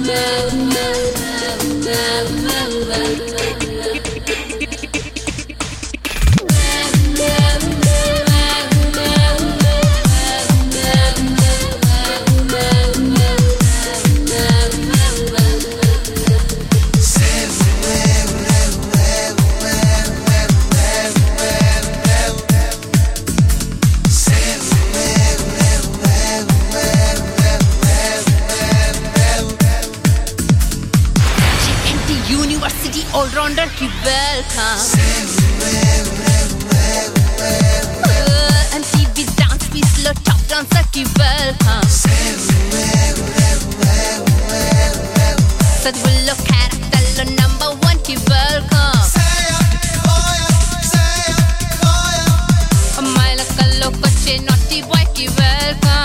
all-rounder ki welcome. MTV's dance piece lo top dancer ki welcome. Sadhullo character lo number one ki welcome. Ammaila kallo koche naughty boy ki welcome.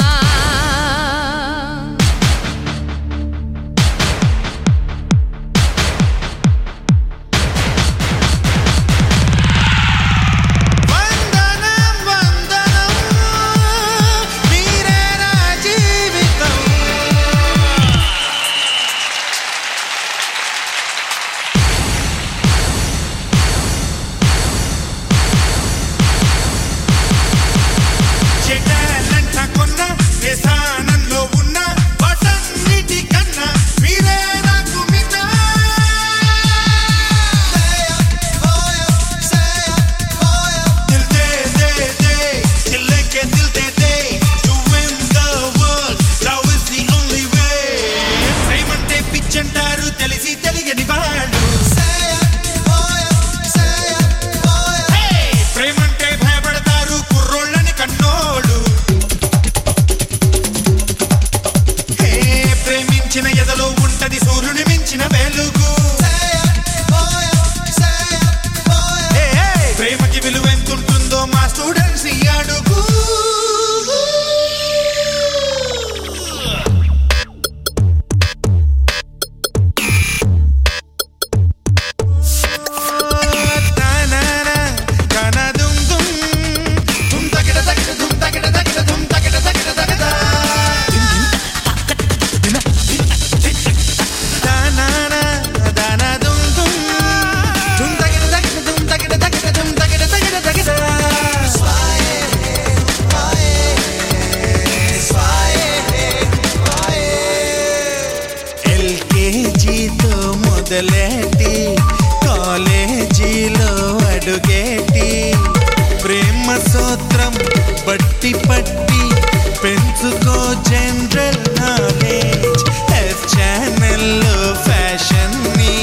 మొదలెట్టి కాలేజీలో అడుగేటి ప్రేమ సూత్రం బట్టి పట్టి పెంచుకో general knowledge F ఛానల్లో fashion ని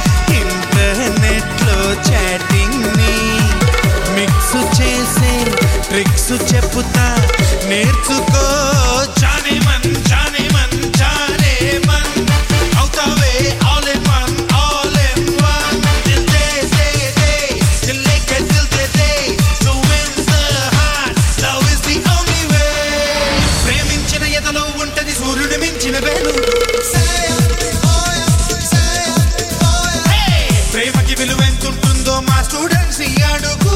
ఇంటర్నెట్లో chatting ని మిక్స్ చేసే ట్రిక్స్ చెప్పుతా నేర్చుకో జానే మన్ జానే మన్ జానే మన్ అవుతావే all in one all in one దిల్ దే దే దే దిల్ లేకే దిల్ దే దే to win the heart love is the only way ప్రేమించిన ఎదలో ఉంటది సూర్యుని మించిన వేలు ప్రేమకి విలువ ఎంతుంటుందో మా స్టూడెంట్స్ ఈ అడుగు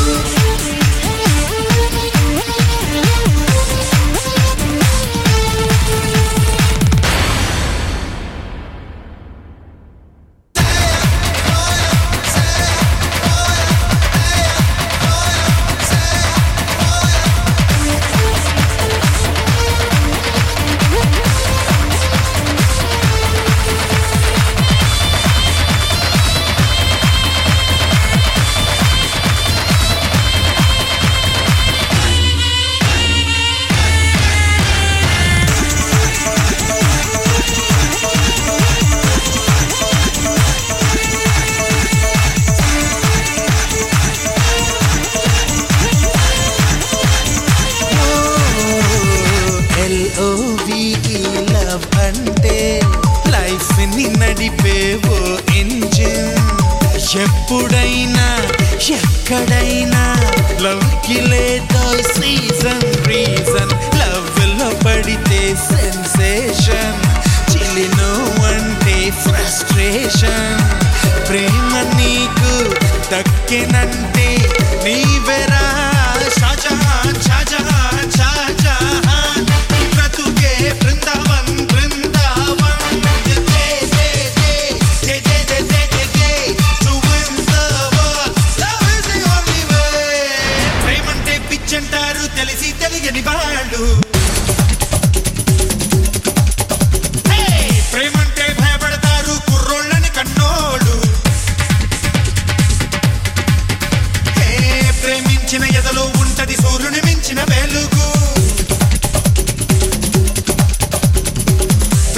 లవ్ అంటే లైఫ్ ని నడిపేవో ఇంజిన్ ఎప్పుడైనా ఎక్కడైనా లవ్ కి లేదో సీజన్ రీజన్ లవ్ లో పడితే సెన్సేషన్ చిలినో అంటే ఫ్రస్ట్రేషన్ ప్రేమ నీకు దక్కినంటే నీవెరా షాజహాన్ షాజహాన్ షాజహాన్ బ్రతుకే బృందావన్ బృందావన్ దిల్ దే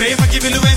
ప్రేమకి విలువే